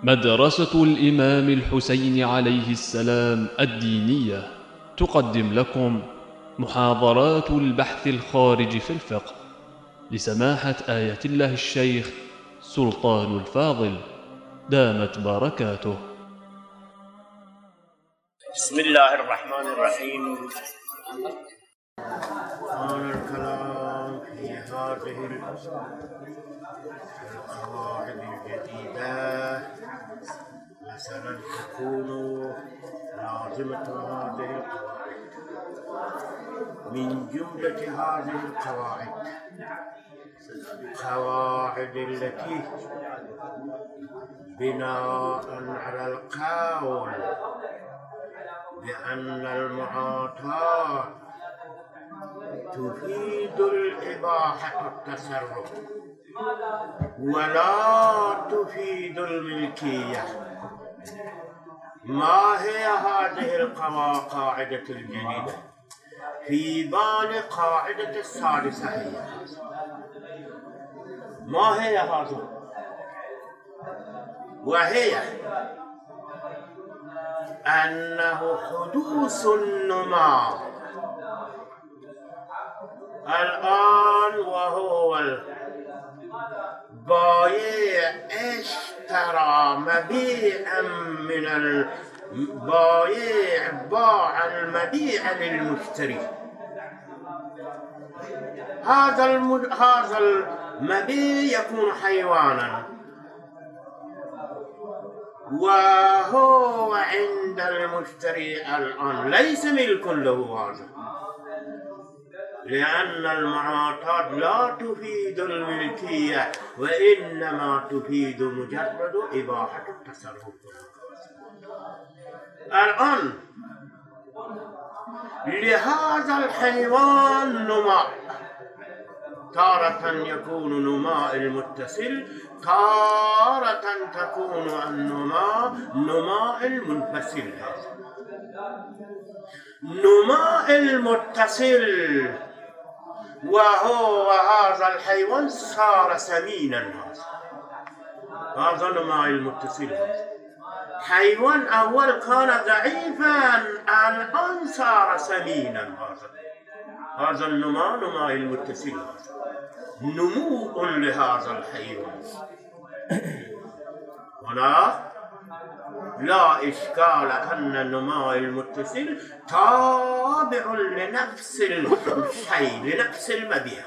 مدرسة الإمام الحسين عليه السلام الدينية تقدم لكم محاضرات البحث الخارج في الفقه لسماحة آية الله الشيخ سلطان الفاضل دامت بركاته. بسم الله الرحمن الرحيم. كان الكلام في هذه القواعد الجديدة مثلا تكون لازمة هذه القواعد من جملة هذه القواعد القواعد التي بناء على القول بأن المعاطاة تفيد الإباحة التصرف ولا تفيد الملكية. ما هي هذه القاعدة الجديدة؟ في بال قاعدة السادسة هي ما هي هذه؟ وهي أنه حدوث النماء الآن وهو البايع اشترى مبيعا من البايع باع المبيع للمشتري. هذا المبيع يكون حيوانا وهو عند المشتري الآن ليس ملك له هذا، لأن المعاطاة لا تفيد الملكية وإنما تفيد مجرد إباحة التصرف. الآن لهذا الحيوان نماء، تارة يكون نماء المتصل، تارة تكون النماء نماء المنفصل. نماء المتصل وهو هذا الحيوان صار سمينا، هذا نماء المتصل. حيوان أول كان ضعيفا الآن صار سمينا، هذا النماء نماء المتصل، نمو لهذا الحيوان. هنا لا إشكال أن النماء المتصل تابع لنفس الشيء، لنفس المبيع.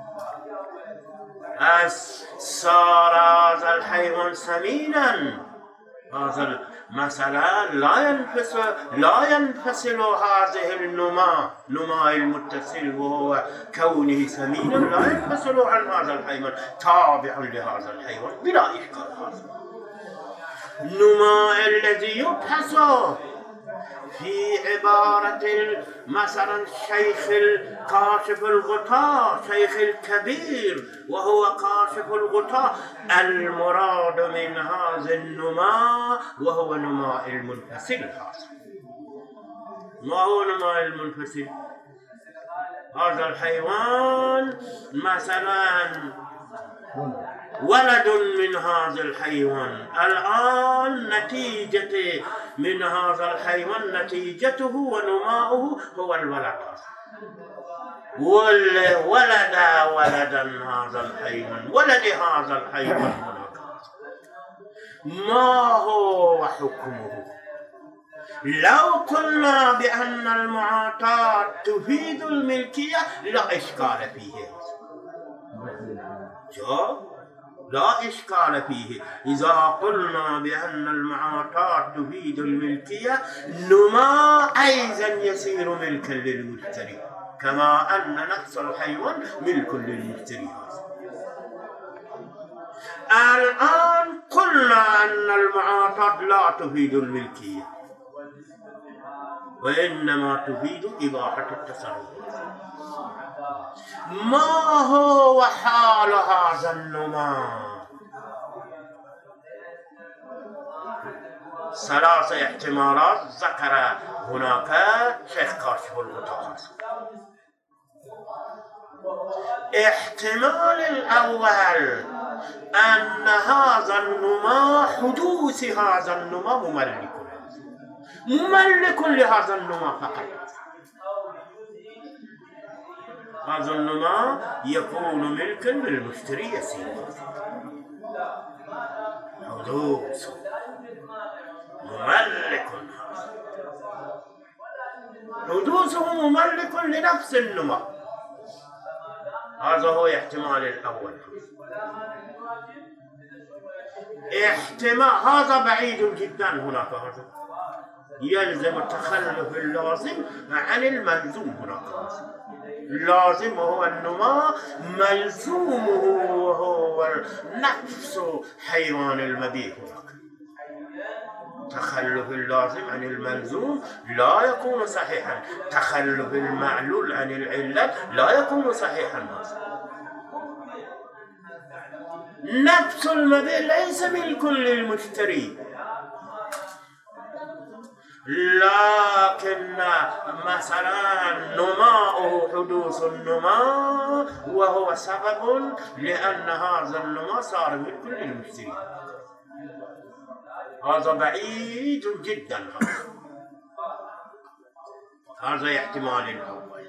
صار هذا الحيوان سمينا، هذا مثلا لا ينفصل هذه نماء المتصل وهو كونه سمينا لا ينفصل عن هذا الحيوان، تابع لهذا الحيوان بلا إشكال. هذا النماء الذي يبحث في عبارة مثلا شيخ كاشف الغطاء، شيخ الكبير وهو كاشف الغطاء، المراد من هذا النماء وهو نماء المنفصل. ما هو نماء المنفصل؟ هذا الحيوان مثلا ولد من هذا الحيوان، الآن نتيجة من هذا الحيوان نتيجته ونماؤه هو الولد، ولد ولدا هذا الحيوان، ولد هذا الحيوان هناك. ما هو حكمه؟ لو قلنا بأن المعاطاة تفيد الملكية لا إشكال فيه، لا إشكال فيه. إذا قلنا بأن المعاطاة تفيد الملكية، نماء أيضا يصير ملكا للمشتري كما أن نفس الحيوان ملك للمشتري. الآن قلنا أن المعاطاة لا تفيد الملكية وإنما تفيد إباحة التصرف. ما هو حال هذا النماء؟ ثلاث احتمالات ذكر هناك شيخ كاشف الغطاء. احتمال الأول أن هذا النماء حدوث هذا النماء مملك لهذا النماء فقط. هذا النماء يكون ملكا للمشتري يسير. حدوث مملك، حدوثه مملك لنفس النماء. هذا هو الاحتمال الأول. احتمال هذا بعيد جدا. هناك هذا يلزم التخلف اللازم عن الملزوم. هناك اللازم وهو النماء، ملزومه وهو نفس حيوان المبيت. تخلف اللازم عن الملزوم لا يكون صحيحا، تخلف المعلول عن العلة لا يكون صحيحا. نفس المبيت ليس ملك للمشتري، لكن مثلا نماؤه حدوث النماء وهو سبب لأن هذا النماء صار ملك للمشتري. هذا بعيد جدا. هذا احتمال الأول.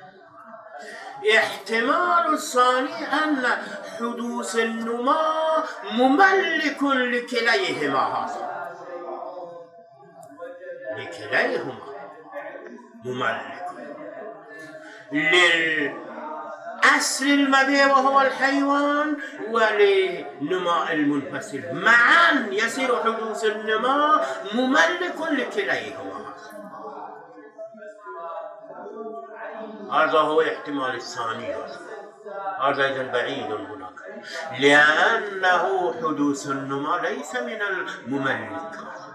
احتمال الثاني أن حدوث النماء مملك لكليهما. هذا لكليهما مملك للأصل المبيع وهو الحيوان ولنماء المنفصل معا يصير حدوث النماء مملك لكليهما. هذا هو الاحتمال الثاني. هذا إذن بعيد هناك، لأنه حدوث النماء ليس من المملك.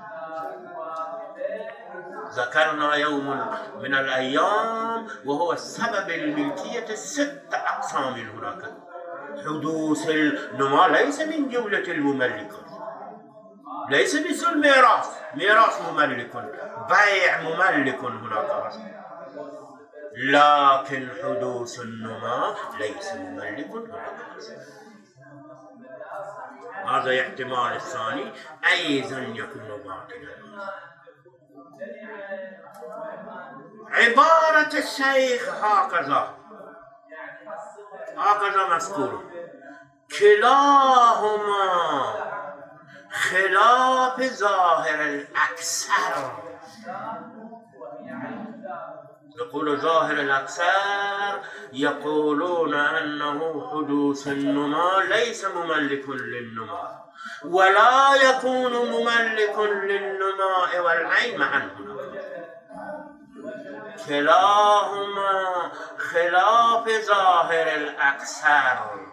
ذكرنا يوم من الأيام وهو السبب الملكية الست أقسام هناك. حدوث النماء ليس من جملة المملكات، ليس مثل الميراث. ميراث مملك، بيع مملك هناك، لكن حدوث النماء ليس مملك هناك. هذا احتمال الثاني أيضا يكون باطلا. عبارة الشيخ هكذا مذكور: كلاهما خلاف ظاهر الأكثر. يقول ظاهر الأكثر يقولون أنه حدوث النماء ليس مملك للنماء، ولا يكون مملك للنماء والعين معا. كلاهما خلاف ظاهر الأكثر.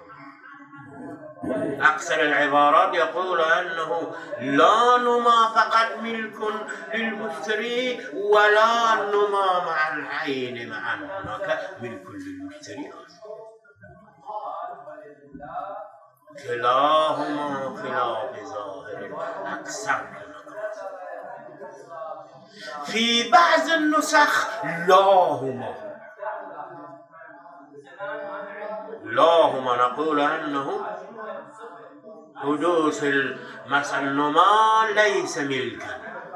أكثر العبارات يقول أنه لا نماء فقط ملك للمشتري ولا نماء مع العين معا، هناك ملك للمشتري. كلاهما خلاف ظاهر الأكثر. في بعض النسخ لاهما نقول أنه حدوث النماء ليس ملكا،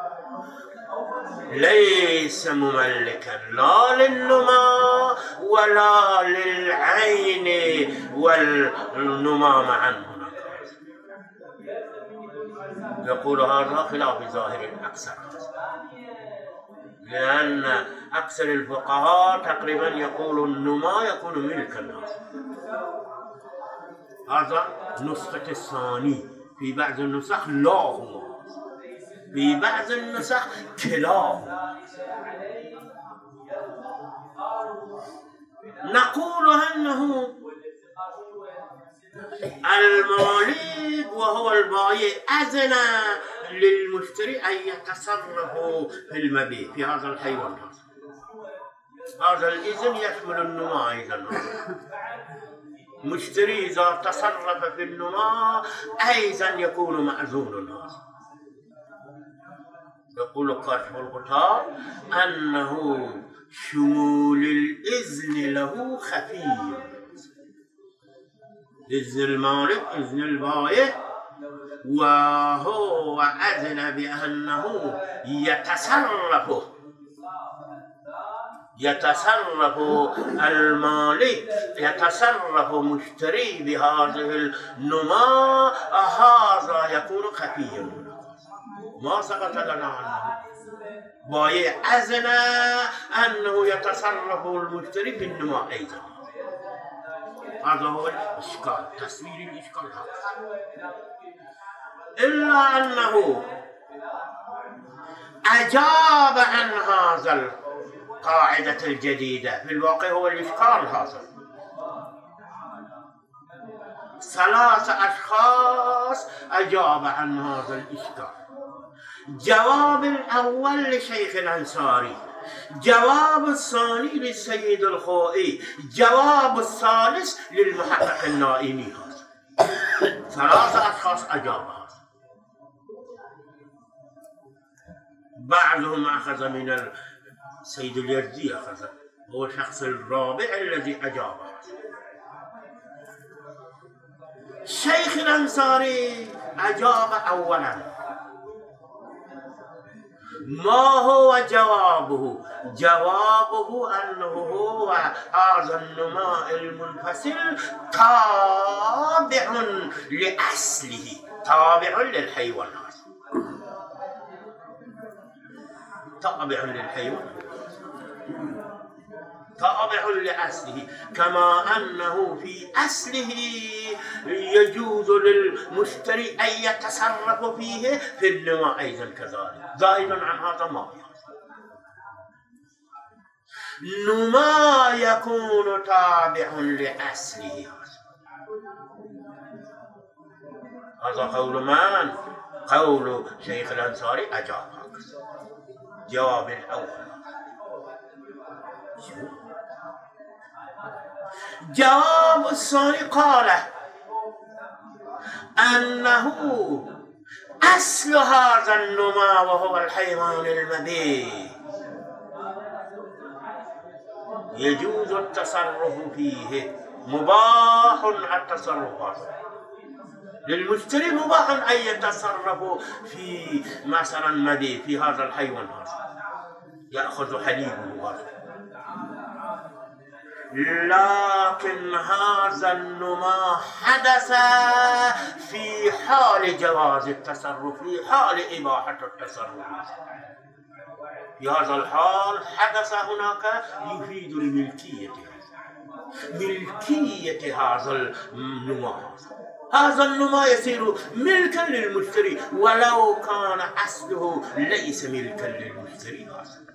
ليس مملكا لا للنماء ولا للعين والنماء معا. يقول هذا خلاف ظاهر الأكثر، لأن أكثر الفقهاء تقريبا يقول النماء يكون ملكا. هذا نسخة الثاني. في بعض النسخ لاهما، في بعض النسخ كلاهما. نقول أنه المالك وهو البائع أذن للمشتري أن يتصرف في المبيع في هذا الحيوان. هذا الإذن يشمل النماء أيضا. مشتري إذا تصرف في النماء أيضا يكون مأذون. يقول كاشف الغطاء أنه شمول الإذن له خفي، إذن المالك إذن البايع، وهو أذن بأنه يتصرف المالك، يتصرف مشتري بهذه النماء، هذا يكون خفيا، ما سقط لنا عنه. بايع أذن أنه يتصرف المشتري بالنماء أيضا. هذا هو الإشكال، تصوير الإشكال هذا. إلا أنه أجاب عن هذا القاعدة الجديدة، في الواقع هو الإشكال هذا. 3 أشخاص أجاب عن هذا الإشكال. جواب الأول لشيخ الأنصاري، جواب الثاني للسيد الخوئي، جواب الثالث للمحقق النائمي. هذا 3 أشخاص أجاب هذا. بعضهم أخذ من السيد اليزدي، أخذ هو الشخص الرابع الذي أجاب هذا. شيخ الأنصاري أجاب أولا. ما هو جوابه؟ جوابه أنه هو هذا النماء المنفصل تابع لأصله، تابع للحيوان، تابع للحيوان، تابع لأصله، كما أنه في أصله يجوز للمشتري أن يتصرف فيه في النماء أيضا كذلك. زائد عن هذا ما نما يكون تابع لأصله. هذا قول من؟ قول شيخ الأنصاري أجاب. جواب الأول. جواب الثاني قال أنه أصل هذا النماء وهو الحيوان المبيت يجوز التصرف فيه، مباح التصرف للمشتري، مباح أن يتصرف في مثلا مبيت في هذا الحيوان، يأخذ حليبه هذا. لكن هذا النماء حدث في حال جواز التصرف، في حال إباحة التصرف. في هذا الحال حدث هناك يفيد الملكية، ملكية هذا النماء. هذا النماء يصير ملكا للمشتري ولو كان أصله ليس ملكا للمشتري.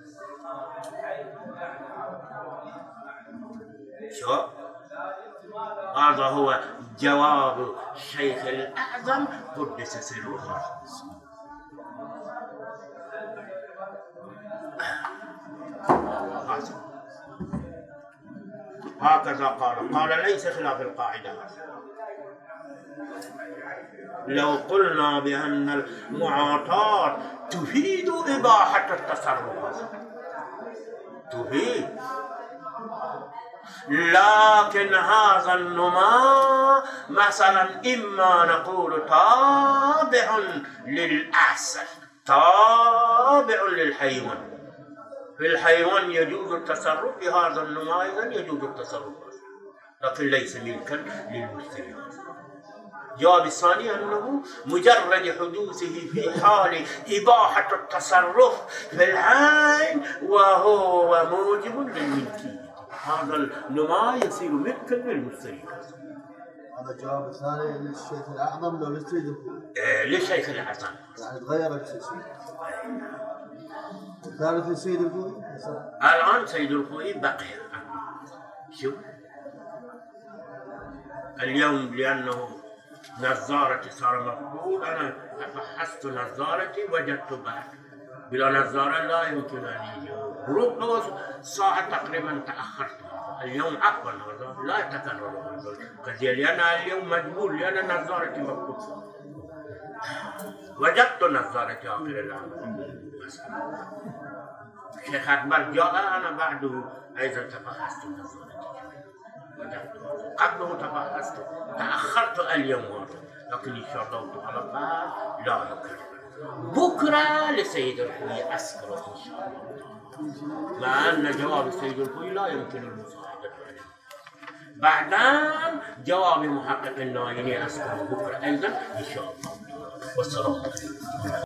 هذا هو جواب الشيخ الأعظم قدس سره. هكذا قال ليس خلاف القاعدة. لو قلنا بأن المعاطاة تفيد إباحة التصرف، تفيد، لكن هذا النماء مثلا إما نقول تابع للأصل، تابع للحيوان، في الحيوان يجوز التصرف، في هذا النماء أيضا يجوز التصرف، لكن ليس ملكا للمشتري. الجواب الثاني أنه مجرد حدوثه في حال إباحة التصرف في العين وهو موجب للملكية، هذا النماء يصير ملكا للمشتري. هذا الجواب الثاني للشيخ الأعظم لو للسيد الخوئي؟ للشيخ الأعظم، يعني تغيرت الشيء. الثالث للسيد الخوئي؟ الآن سيد الخوئي بقي. شوف اليوم لأنه نظارتي صار مفقود، أنا فحصت نظارتي وجدت بعد بلا نظارة لا يمكن أن يجي. ربما ساعة تقريبا تأخرت اليوم، عفوا هذا لا يتكرر هذا القضية، لأن اليوم مجبور لأن نظارتي مفقود. وجدت نظارتي آخر العام. الشيخ أكبر جاء، أنا بعده أيضا تفحصت نظارتي. قبله تأخرت اليوم هذا، لكن إن شاء الله تعالى لا نكرر. بكرة لسيد الخوي أذكره إن شاء الله، مع أن جواب سيد الخوي لا يمكن المساعدة عليه. بعدين جواب محقق النايني أذكره بكرة أيضا إن شاء الله. والسلام عليكم.